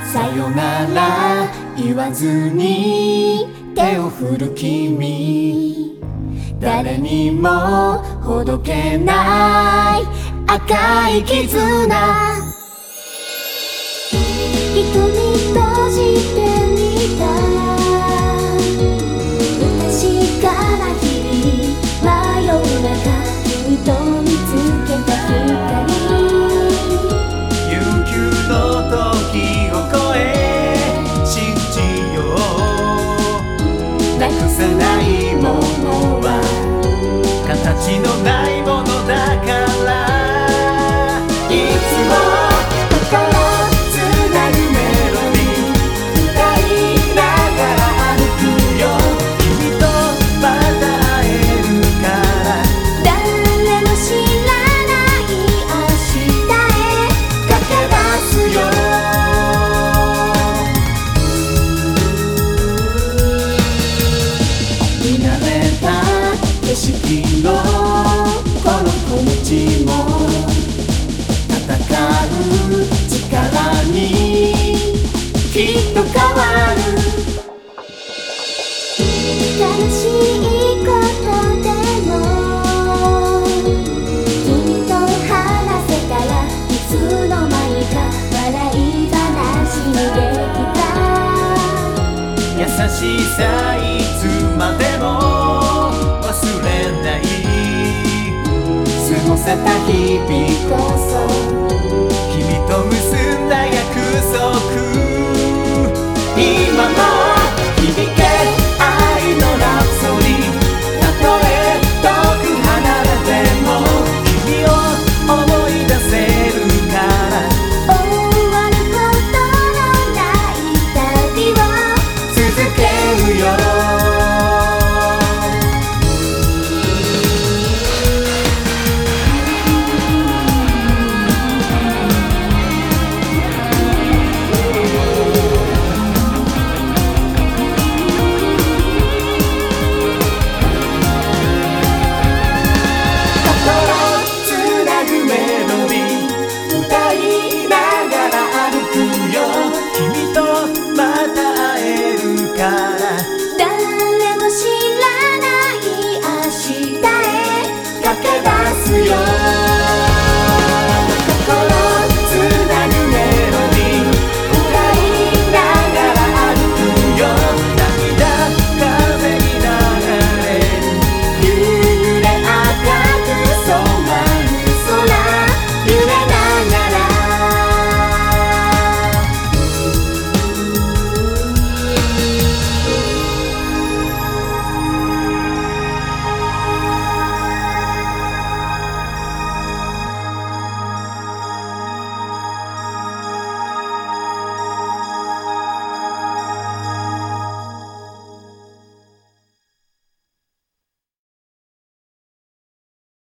さよなら言わずに手を振る君、誰にもほどけない赤い絆。瞳閉じてみた不確かな日々、真夜中君と見つけた光、 悠久の時を超え信じよう。 なくさないものは形のないものだから、 いつも心つなぐメロディー歌いながら歩くよ。 君とまた会えるから。 誰も知らない明日へ駆け出すよ。見慣れた景色のこの小道も戦う力にきっと変わる。悲しいことでも君と話せたら、いつの間にか笑い話にできた。 優しさいつまでも忘れない。 過ごせた日々こそ君と結んだ約